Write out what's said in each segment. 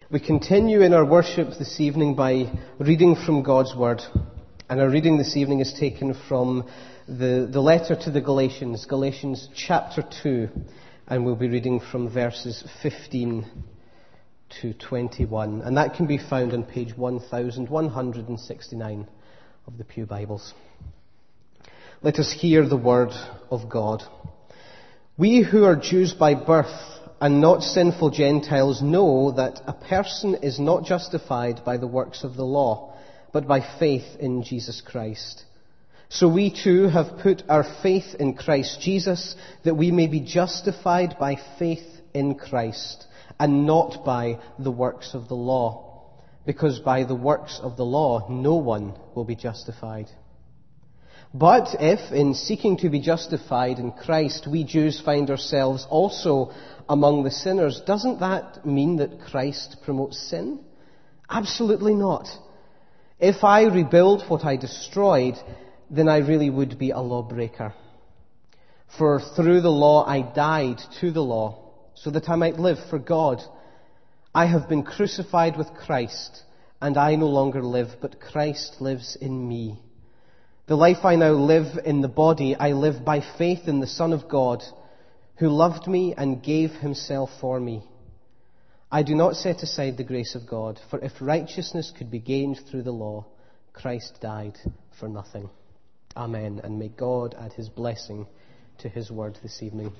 We continue in our worship this evening by reading from God's Word. And our reading this evening is taken from the letter to the Galatians, Galatians chapter 2. And we'll be reading from verses 15 to 21. And that can be found on page 1169 of the Pew Bibles. Let us hear the Word of God. We who are Jews by birth and not sinful Gentiles know that a person is not justified by the works of the law, but by faith in Jesus Christ. So we too have put our faith in Christ Jesus, that we may be justified by faith in Christ, and not by the works of the law, because by the works of the law no one will be justified. But if, in seeking to be justified in Christ, we Jews find ourselves also among the sinners, doesn't that mean that Christ promotes sin? Absolutely not. If I rebuild what I destroyed, then I really would be a lawbreaker. For through the law I died to the law, so that I might live for God. I have been crucified with Christ, and I no longer live, but Christ lives in me. The life I now live in the body, I live by faith in the Son of God, who loved me and gave himself for me. I do not set aside the grace of God, for if righteousness could be gained through the law, Christ died for nothing. Amen. And may God add his blessing to his word this evening.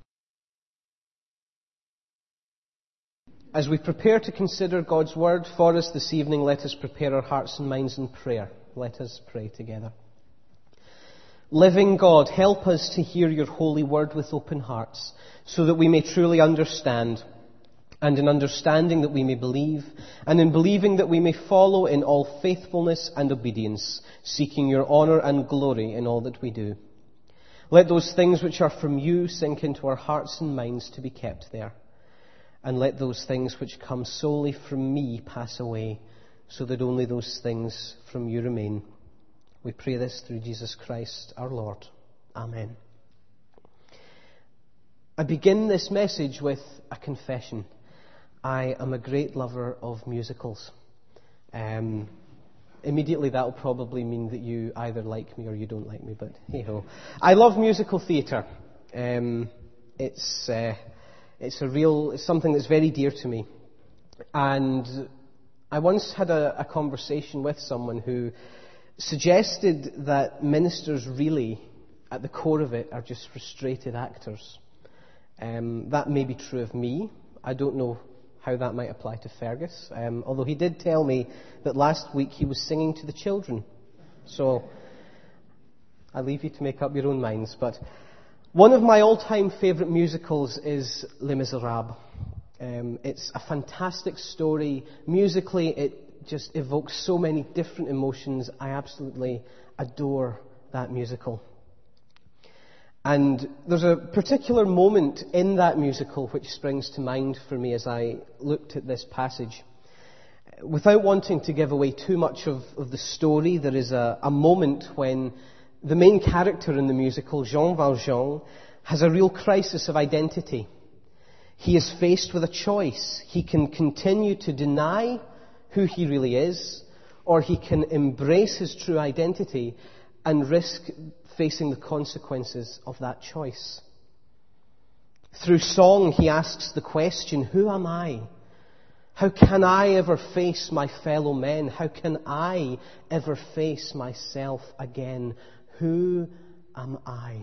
As we prepare to consider God's word for us this evening, let us prepare our hearts and minds in prayer. Let us pray together. Living God, help us to hear your holy word with open hearts, so that we may truly understand, and in understanding that we may believe, and in believing that we may follow in all faithfulness and obedience, seeking your honour and glory in all that we do. Let those things which are from you sink into our hearts and minds to be kept there, and let those things which come solely from me pass away, so that only those things from you remain. We pray this through Jesus Christ our Lord. Amen. I begin this message with a confession. I am a great lover of musicals. Immediately that will probably mean that you either like me or you don't like me, but hey-ho. I love musical theatre. It's something that's very dear to me. And I once had a conversation with someone who suggested that ministers really, at the core of it, are just frustrated actors. That may be true of me. I don't know how that might apply to Fergus, although he did tell me that last week he was singing to the children. So I leave you to make up your own minds. But one of my all-time favourite musicals is Les Miserables. It's a fantastic story. Musically, it just evokes so many different emotions. I absolutely adore that musical. And there's a particular moment in that musical which springs to mind for me as I looked at this passage. Without wanting to give away too much of the story, there is a moment when the main character in the musical, Jean Valjean, has a real crisis of identity. He is faced with a choice. He can continue to deny who he really is, or he can embrace his true identity and risk facing the consequences of that choice. Through song, he asks the question, who am I? How can I ever face my fellow men? How can I ever face myself again? Who am I?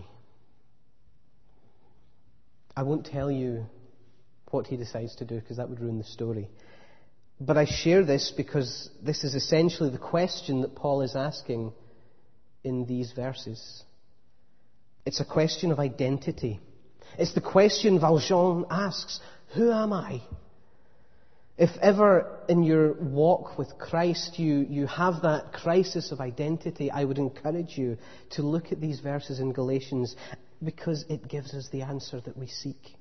I won't tell you what he decides to do, because that would ruin the story. But I share this because this is essentially the question that Paul is asking in these verses. It's a question of identity. It's the question Valjean asks, who am I? If ever in your walk with Christ you have that crisis of identity, I would encourage you to look at these verses in Galatians, because it gives us the answer that we seek.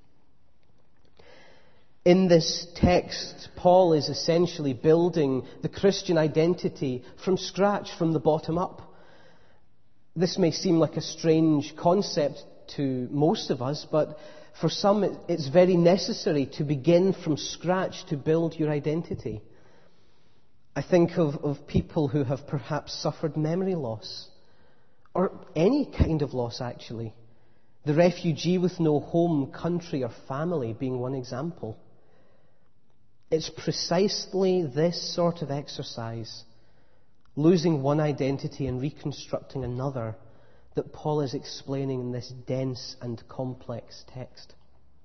In this text, Paul is essentially building the Christian identity from scratch, from the bottom up. This may seem like a strange concept to most of us, but For some, it's very necessary to begin from scratch to build your identity. I think of people who have perhaps suffered memory loss, or any kind of loss actually. The refugee with no home, country or family being one example. It's precisely this sort of exercise, losing one identity and reconstructing another, that Paul is explaining in this dense and complex text.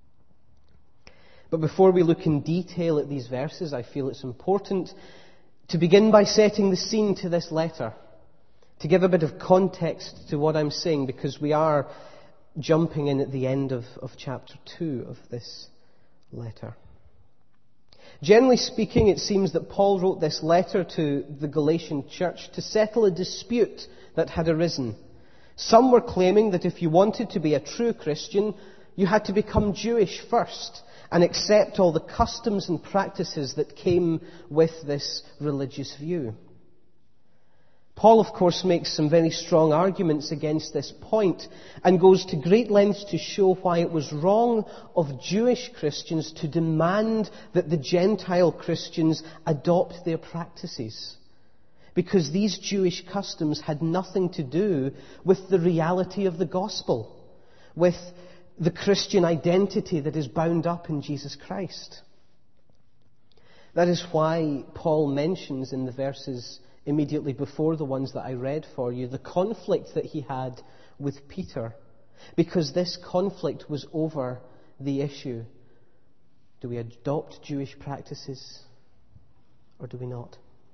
But before we look in detail at these verses, I feel it's important to begin by setting the scene to this letter, to give a bit of context to what I'm saying, because we are jumping in at the end of chapter 2 of this letter. Generally speaking, it seems that Paul wrote this letter to the Galatian church to settle a dispute that had arisen. Some were claiming that if you wanted to be a true Christian, you had to become Jewish first and accept all the customs and practices that came with this religious view. Paul, of course, makes some very strong arguments against this point and goes to great lengths to show why it was wrong of Jewish Christians to demand that the Gentile Christians adopt their practices. Because these Jewish customs had nothing to do with the reality of the gospel, with the Christian identity that is bound up in Jesus Christ. That is why Paul mentions in the verses immediately before the ones that I read for you, the conflict that he had with Peter. Because this conflict was over the issue, do we adopt Jewish practices or do we not?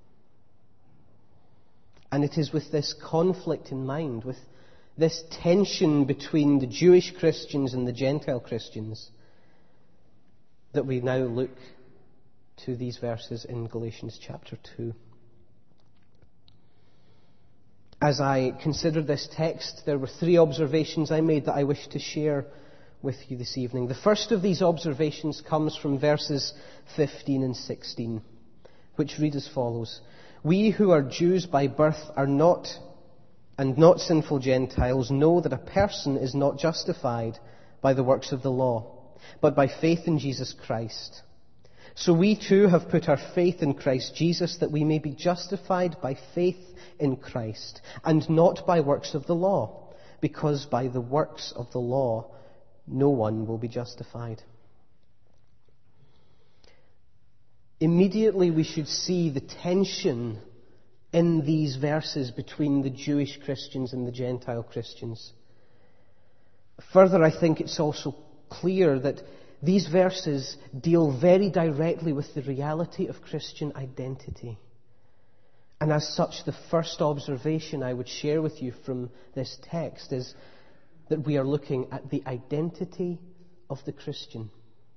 And it is with this conflict in mind, with this tension between the Jewish Christians and the Gentile Christians, that we now look to these verses in Galatians chapter 2. As I considered this text, there were 3 observations I made that I wish to share with you this evening. The first of these observations comes from verses 15 and 16, which read as follows. We who are Jews by birth are not sinful Gentiles know that a person is not justified by the works of the law, but by faith in Jesus Christ. So we too have put our faith in Christ Jesus, that we may be justified by faith in Christ, and not by works of the law, because by the works of the law no one will be justified. Immediately we should see the tension in these verses between the Jewish Christians and the Gentile Christians. Further, I think it's also clear that these verses deal very directly with the reality of Christian identity. And as such, the first observation I would share with you from this text is that we are looking at the identity of the Christian.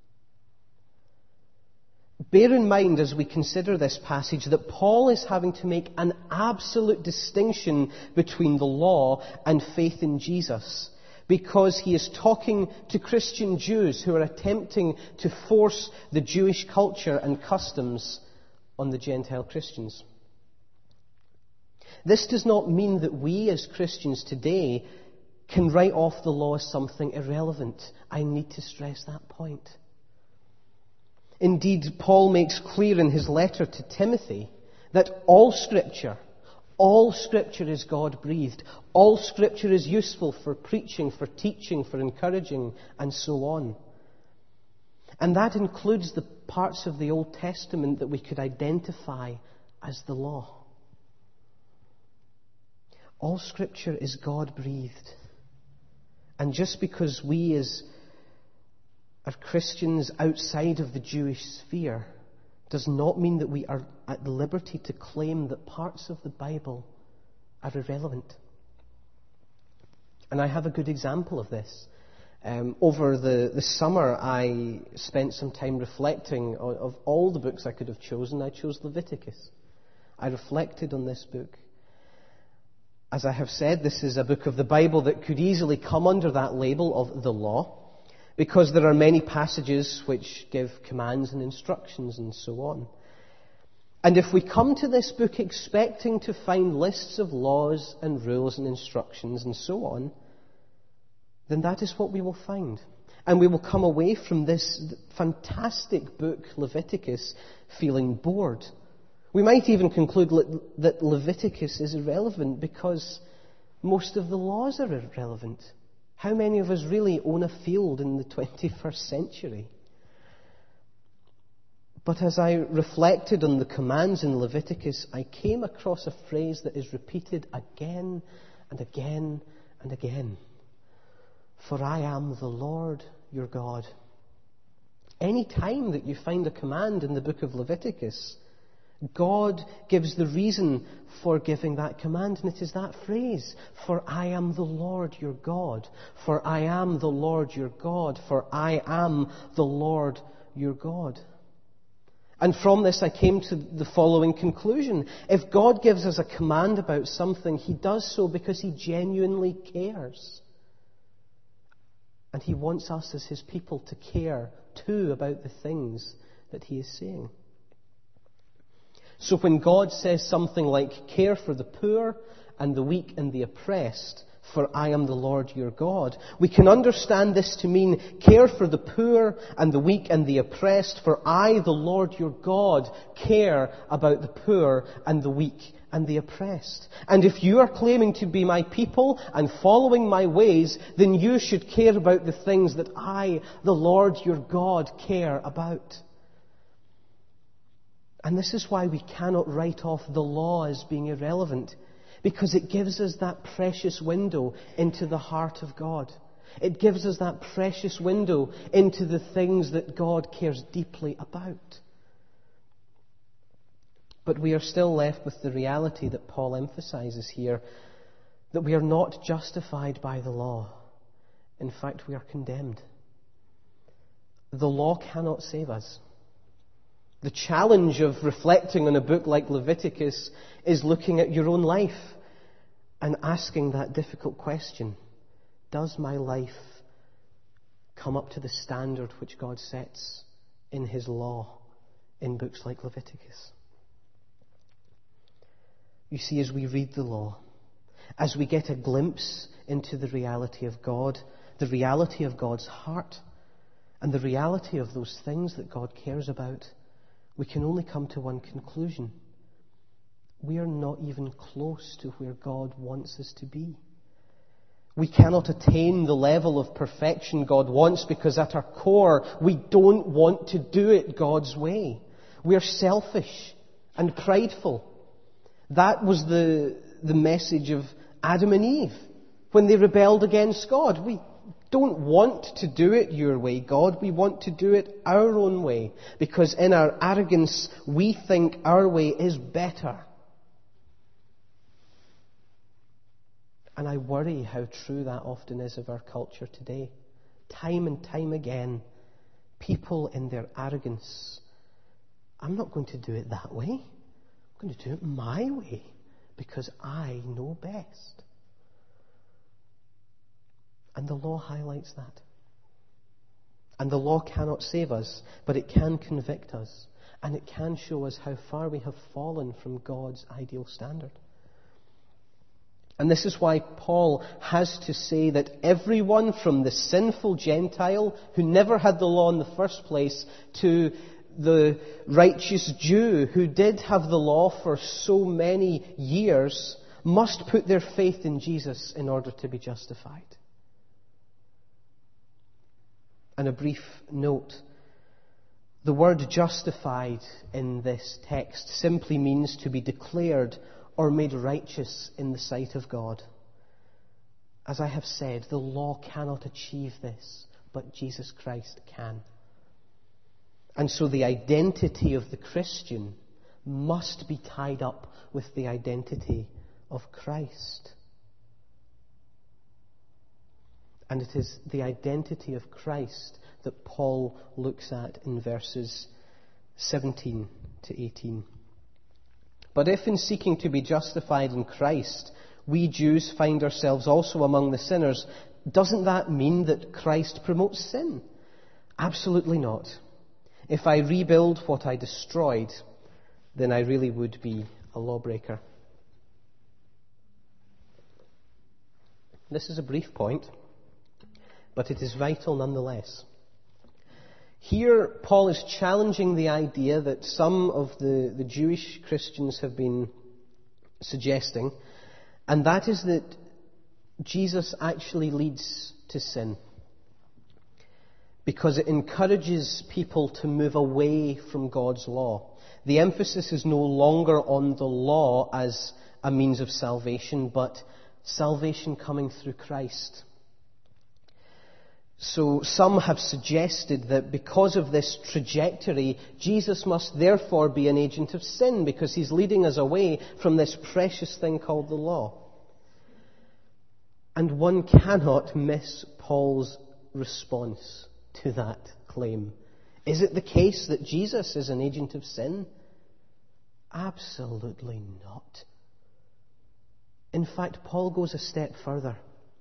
Bear in mind as we consider this passage that Paul is having to make an absolute distinction between the law and faith in Jesus, because he is talking to Christian Jews who are attempting to force the Jewish culture and customs on the Gentile Christians. This does not mean that we as Christians today can write off the law as something irrelevant. I need to stress that point. Indeed, Paul makes clear in his letter to Timothy that all Scripture is God-breathed. All Scripture is useful for preaching, for teaching, for encouraging, and so on. And that includes the parts of the Old Testament that we could identify as the law. All Scripture is God-breathed. And just because we as are Christians outside of the Jewish sphere does not mean that we are at liberty to claim that parts of the Bible are irrelevant. And I have a good example of this. Over the summer, I spent some time reflecting of all the books I could have chosen. I chose Leviticus. I reflected on this book. As I have said, this is a book of the Bible that could easily come under that label of the law, because there are many passages which give commands and instructions and so on. And if we come to this book expecting to find lists of laws and rules and instructions and so on, then that is what we will find. And we will come away from this fantastic book, Leviticus, feeling bored. We might even conclude that Leviticus is irrelevant because most of the laws are irrelevant. How many of us really own a field in the 21st century? But as I reflected on the commands in Leviticus, I came across a phrase that is repeated again and again and again. For I am the Lord your God. Any time that you find a command in the book of Leviticus, God gives the reason for giving that command, and it is that phrase, for I am the Lord your God, for I am the Lord your God, for I am the Lord your God. And from this I came to the following conclusion. If God gives us a command about something, He does so because He genuinely cares. And He wants us as His people to care too about the things that He is saying. So when God says something like, care for the poor and the weak and the oppressed, for I am the Lord your God, we can understand this to mean care for the poor and the weak and the oppressed, for I, the Lord your God, care about the poor and the weak and the oppressed. And if you are claiming to be my people and following my ways, then you should care about the things that I, the Lord your God, care about. And this is why we cannot write off the law as being irrelevant, because it gives us that precious window into the heart of God. It gives us that precious window into the things that God cares deeply about. But we are still left with the reality that Paul emphasizes here, that we are not justified by the law. In fact, we are condemned. The law cannot save us. The challenge of reflecting on a book like Leviticus is looking at your own life and asking that difficult question. Does my life come up to the standard which God sets in His law in books like Leviticus? You see, as we read the law, as we get a glimpse into the reality of God, the reality of God's heart, and the reality of those things that God cares about, we can only come to one conclusion. We are not even close to where God wants us to be. We cannot attain the level of perfection God wants because at our core, we don't want to do it God's way. We are selfish and prideful. That was the message of Adam and Eve when they rebelled against God. We don't want to do it your way, God. We want to do it our own way, because in our arrogance, we think our way is better. And I worry how true that often is of our culture today. Time and time again, people in their arrogance, I'm not going to do it that way. I'm going to do it my way, because I know best. And the law highlights that. And the law cannot save us, but it can convict us. And it can show us how far we have fallen from God's ideal standard. And this is why Paul has to say that everyone from the sinful Gentile who never had the law in the first place to the righteous Jew who did have the law for so many years must put their faith in Jesus in order to be justified. And a brief note. The word justified in this text simply means to be declared or made righteous in the sight of God. As I have said, the law cannot achieve this, but Jesus Christ can. And so the identity of the Christian must be tied up with the identity of Christ. And it is the identity of Christ that Paul looks at in verses 17 to 18. But if in seeking to be justified in Christ, we Jews find ourselves also among the sinners, doesn't that mean that Christ promotes sin? Absolutely not. If I rebuild what I destroyed, then I really would be a lawbreaker. This is a brief point. but it is vital nonetheless. Here, Paul is challenging the idea that some of the Jewish Christians have been suggesting, and that is that Jesus actually leads to sin, because it encourages people to move away from God's law. The emphasis is no longer on the law as a means of salvation, but salvation coming through Christ. So some have suggested that because of this trajectory, Jesus must therefore be an agent of sin, because he's leading us away from this precious thing called the law. And one cannot miss Paul's response to that claim. Is it the case that Jesus is an agent of sin? Absolutely not. In fact, Paul goes a step further.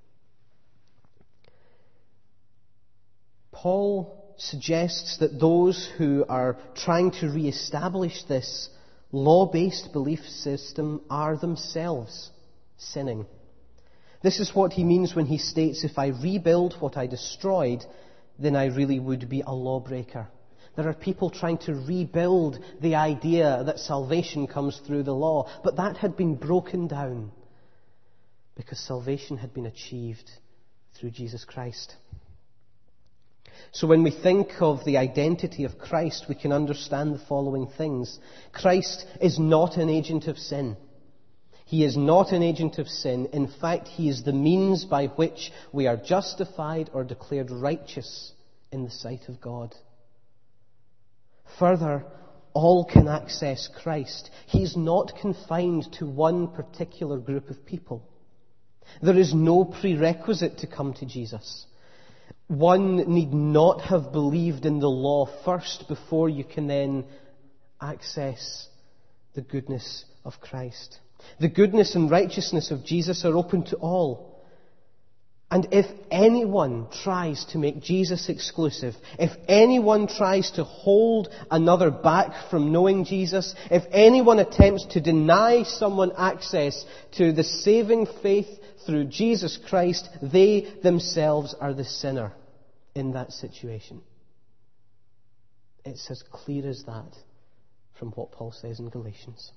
Paul suggests that those who are trying to re-establish this law-based belief system are themselves sinning. This is what he means when he states, if I rebuild what I destroyed, then I really would be a lawbreaker. There are people trying to rebuild the idea that salvation comes through the law, but that had been broken down because salvation had been achieved through Jesus Christ. So when we think of the identity of Christ, we can understand the following things. Christ is not an agent of sin. He is not an agent of sin. In fact, he is the means by which we are justified or declared righteous in the sight of God. Further, all can access Christ. He is not confined to one particular group of people. There is no prerequisite to come to Jesus. One need not have believed in the law first before you can then access the goodness of Christ. The goodness and righteousness of Jesus are open to all. And if anyone tries to make Jesus exclusive, if anyone tries to hold another back from knowing Jesus, if anyone attempts to deny someone access to the saving faith through Jesus Christ, they themselves are the sinner in that situation. It's as clear as that from what Paul says in Galatians.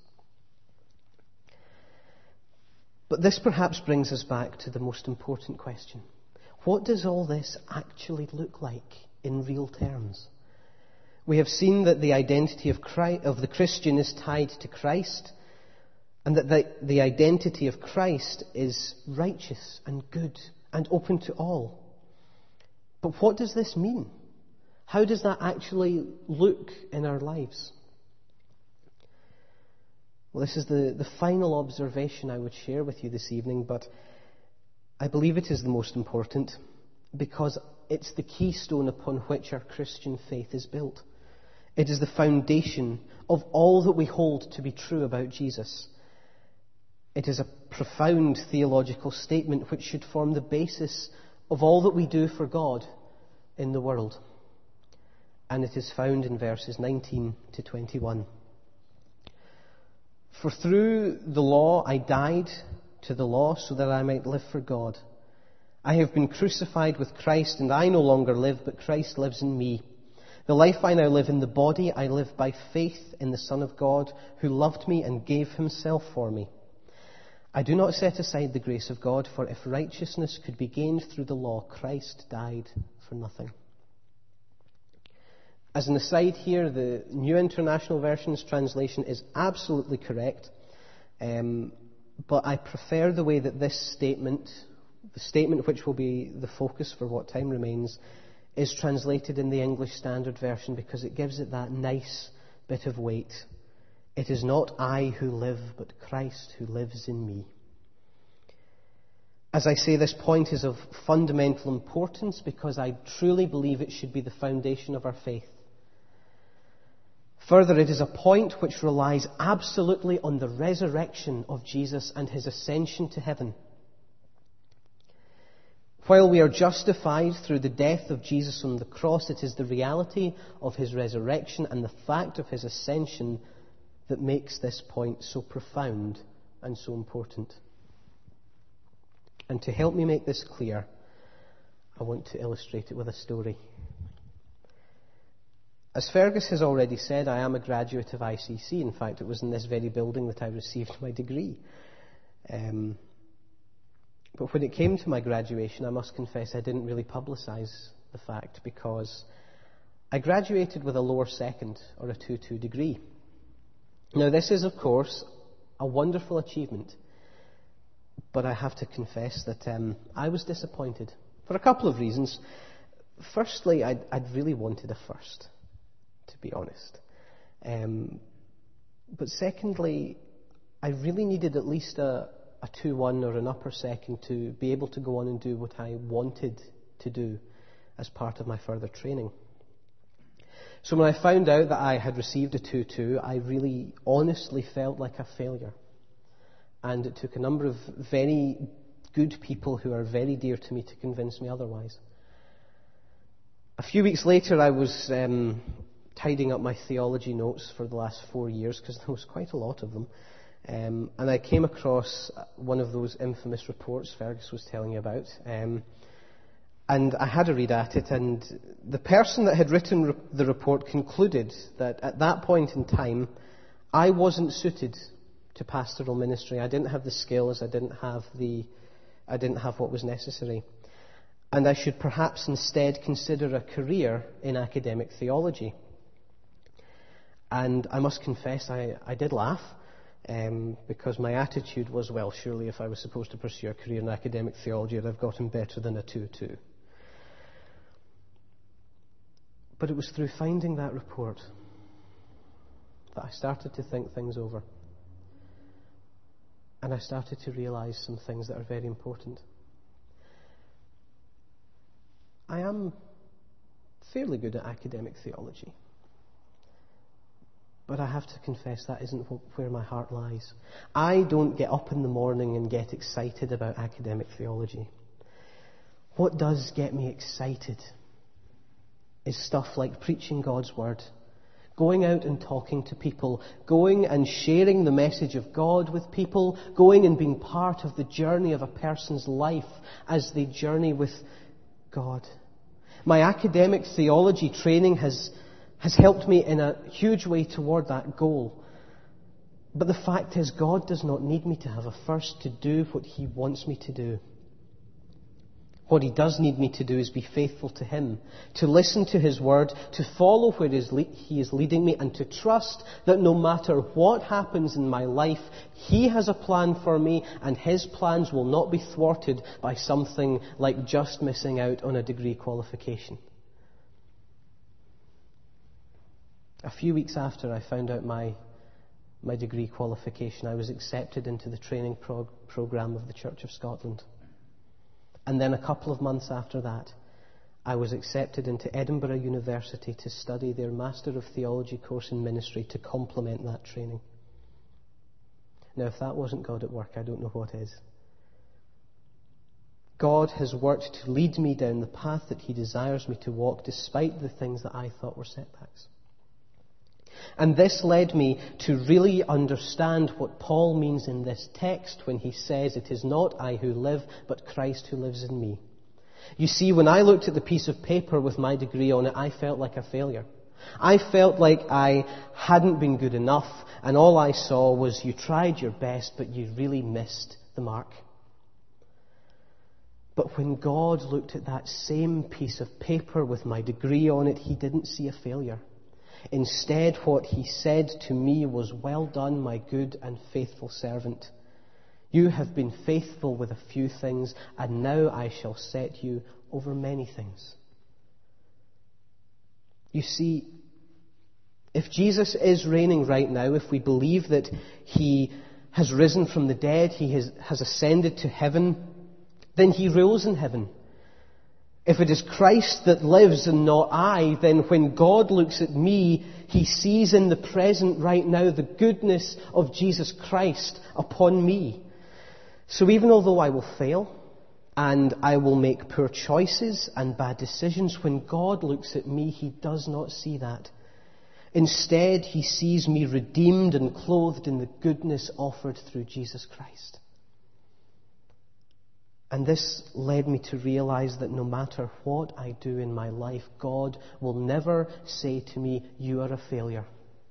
But this perhaps brings us back to the most important question. What does all this actually look like in real terms? We have seen that the identity of the Christian is tied to Christ, and that the identity of Christ is righteous and good and open to all. But what does this mean? How does that actually look in our lives? Well, this is the final observation I would share with you this evening, but I believe it is the most important because it's the keystone upon which our Christian faith is built. It is the foundation of all that we hold to be true about Jesus. It is a profound theological statement which should form the basis of all that we do for God in the world. And it is found in verses 19 to 21. For through the law I died to the law so that I might live for God. I have been crucified with Christ, and I no longer live, but Christ lives in me. The life I now live in the body, I live by faith in the Son of God, who loved me and gave himself for me. I do not set aside the grace of God, for if righteousness could be gained through the law, Christ died for nothing. As an aside here, the New International Version's translation is absolutely correct, but I prefer the way that this statement, the statement which will be the focus for what time remains, is translated in the English Standard Version because it gives it that nice bit of weight. It is not I who live, but Christ who lives in me. As I say, this point is of fundamental importance because I truly believe it should be the foundation of our faith. Further, it is a point which relies absolutely on the resurrection of Jesus and his ascension to heaven. While we are justified through the death of Jesus on the cross, it is the reality of his resurrection and the fact of his ascension that makes this point so profound and so important. And to help me make this clear, I want to illustrate it with a story. As Fergus has already said, I am a graduate of ICC. In fact, it was in this very building that I received my degree. But when it came to my graduation, I must confess I didn't really publicise the fact, because I graduated with a lower second, or a 2:2 degree. Now, this is, of course, a wonderful achievement, but I have to confess that I was disappointed for a couple of reasons. Firstly, I'd really wanted a first, to be honest. But secondly, I really needed at least a 2:1 or an upper second to be able to go on and do what I wanted to do as part of my further training. So when I found out that I had received a 2:2, I really honestly felt like a failure. And it took a number of very good people who are very dear to me to convince me otherwise. A few weeks later, I was tidying up my theology notes for the last 4 years, because there was quite a lot of them. And I came across one of those infamous reports Fergus was telling you about. And I had a read at it, and the person that had written the report concluded that at that point in time, I wasn't suited to pastoral ministry. I didn't have the skills, I didn't have what was necessary. And I should perhaps instead consider a career in academic theology. And I must confess, I did laugh, because my attitude was, well, surely if I was supposed to pursue a career in academic theology, I'd have gotten better than a 2:2. But it was through finding that report that I started to think things over. And I started to realise some things that are very important. I am fairly good at academic theology. But I have to confess that isn't where my heart lies. I don't get up in the morning and get excited about academic theology. What does get me excited is stuff like preaching God's word, going out and talking to people, going and sharing the message of God with people, going and being part of the journey of a person's life as they journey with God. My academic theology training has helped me in a huge way toward that goal. But the fact is, God does not need me to have a first to do what He wants me to do. What He does need me to do is be faithful to Him, to listen to His word, to follow where He is leading me, and to trust that no matter what happens in my life, He has a plan for me, and His plans will not be thwarted by something like just missing out on a degree qualification. A few weeks after I found out my degree qualification, I was accepted into the training programme of the Church of Scotland. And then a couple of months after that, I was accepted into Edinburgh University to study their Master of Theology course in ministry to complement that training. Now, if that wasn't God at work, I don't know what is. God has worked to lead me down the path that He desires me to walk, despite the things that I thought were setbacks. And this led me to really understand what Paul means in this text when he says, "It is not I who live, but Christ who lives in me." You see, when I looked at the piece of paper with my degree on it, I felt like a failure. I felt like I hadn't been good enough, and all I saw was you tried your best, but you really missed the mark. But when God looked at that same piece of paper with my degree on it, He didn't see a failure. Instead, what He said to me was, "Well done, my good and faithful servant. You have been faithful with a few things, and now I shall set you over many things." You see, if Jesus is reigning right now, if we believe that He has risen from the dead, He has ascended to heaven, then He rules in heaven. If it is Christ that lives and not I, then when God looks at me, He sees in the present right now the goodness of Jesus Christ upon me. So even although I will fail, and I will make poor choices and bad decisions, when God looks at me, He does not see that. Instead, He sees me redeemed and clothed in the goodness offered through Jesus Christ. And this led me to realize that no matter what I do in my life, God will never say to me, "You are a failure."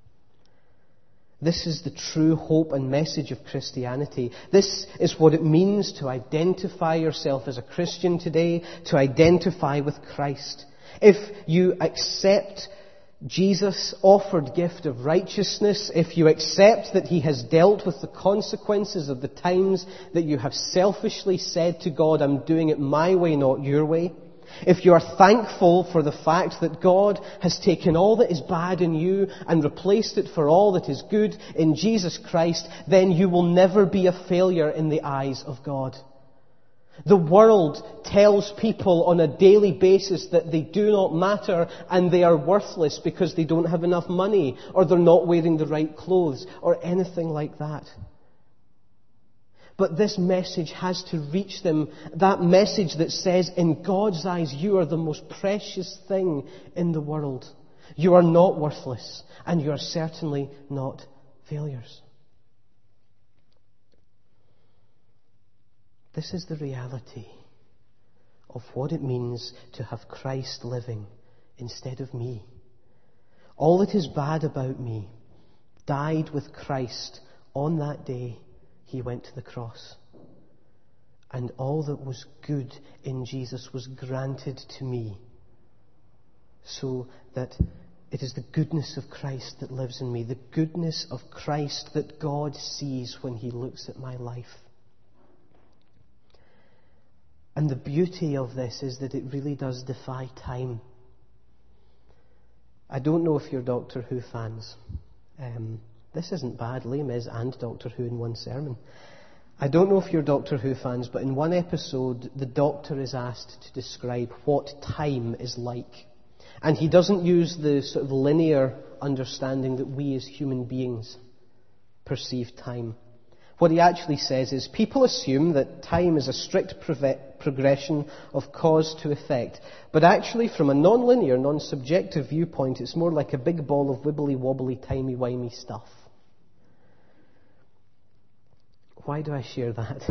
This is the true hope and message of Christianity. This is what it means to identify yourself as a Christian today, to identify with Christ. If you accept Jesus' offered gift of righteousness, if you accept that He has dealt with the consequences of the times that you have selfishly said to God, "I'm doing it my way, not your way," if you are thankful for the fact that God has taken all that is bad in you and replaced it for all that is good in Jesus Christ, then you will never be a failure in the eyes of God. The world tells people on a daily basis that they do not matter and they are worthless because they don't have enough money or they're not wearing the right clothes or anything like that. But this message has to reach them, that message that says, in God's eyes, you are the most precious thing in the world. You are not worthless, and you are certainly not failures. This is the reality of what it means to have Christ living instead of me. All that is bad about me died with Christ on that day He went to the cross. And all that was good in Jesus was granted to me, so that it is the goodness of Christ that lives in me, the goodness of Christ that God sees when He looks at my life. And the beauty of this is that it really does defy time. I don't know if you're Doctor Who fans. This isn't bad. Liam is and Doctor Who in one sermon. I don't know if you're Doctor Who fans, but in one episode, the Doctor is asked to describe what time is like. And he doesn't use the sort of linear understanding that we as human beings perceive time. What he actually says is, people assume that time is a strict progression of cause to effect. But actually, from a non-linear, non-subjective viewpoint, it's more like a big ball of wibbly-wobbly, timey-wimey stuff. Why do I share that?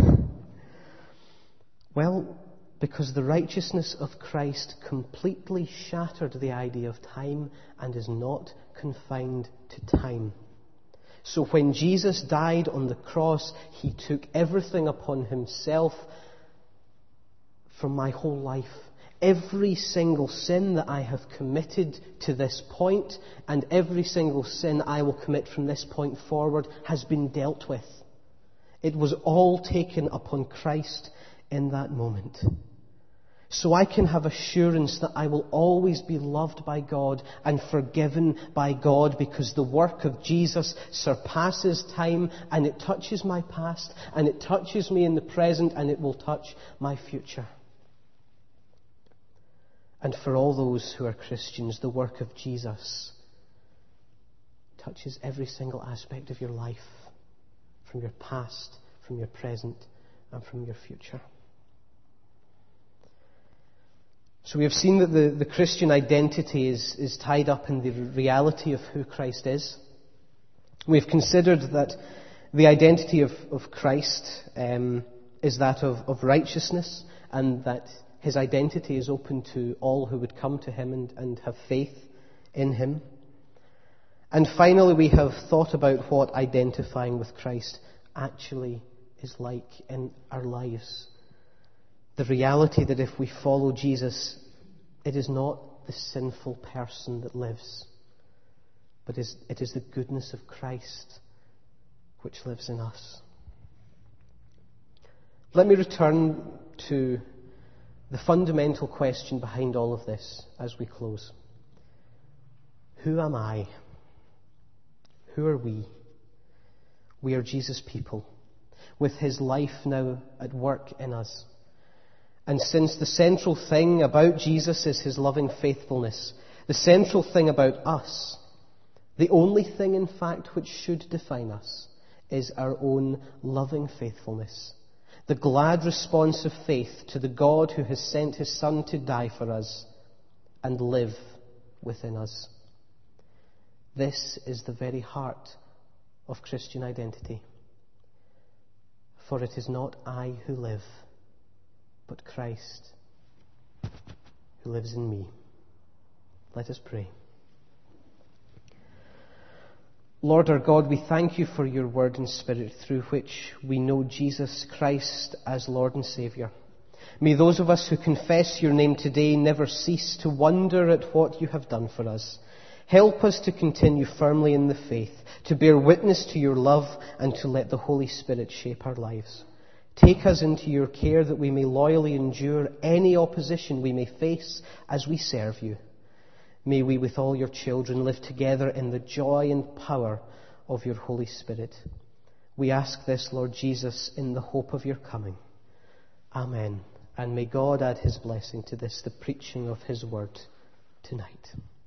Well, because the righteousness of Christ completely shattered the idea of time and is not confined to time. So when Jesus died on the cross, He took everything upon Himself from my whole life. Every single sin that I have committed to this point and every single sin I will commit from this point forward has been dealt with. It was all taken upon Christ in that moment. So I can have assurance that I will always be loved by God and forgiven by God, because the work of Jesus surpasses time, and it touches my past and it touches me in the present, and it will touch my future. And for all those who are Christians, the work of Jesus touches every single aspect of your life, from your past, from your present, and from your future. So we have seen that the Christian identity is tied up in the reality of who Christ is. We've considered that the identity of Christ is that of righteousness, and that His identity is open to all who would come to Him and have faith in Him. And finally, we have thought about what identifying with Christ actually is like in our lives. The reality that if we follow Jesus, it is not the sinful person that lives, but it is the goodness of Christ which lives in us. Let me return to the fundamental question behind all of this as we close. Who am I? Who are we? We are Jesus' people, with His life now at work in us. And since the central thing about Jesus is His loving faithfulness, the central thing about us, the only thing in fact which should define us, is our own loving faithfulness. The glad response of faith to the God who has sent His Son to die for us and live within us. This is the very heart of Christian identity. For it is not I who live, but Christ, who lives in me. Let us pray. Lord our God, we thank you for your word and spirit through which we know Jesus Christ as Lord and Saviour. May those of us who confess your name today never cease to wonder at what you have done for us. Help us to continue firmly in the faith, to bear witness to your love, and to let the Holy Spirit shape our lives. Take us into your care that we may loyally endure any opposition we may face as we serve you. May we, with all your children, live together in the joy and power of your Holy Spirit. We ask this, Lord Jesus, in the hope of your coming. Amen. And may God add his blessing to this, the preaching of his word tonight.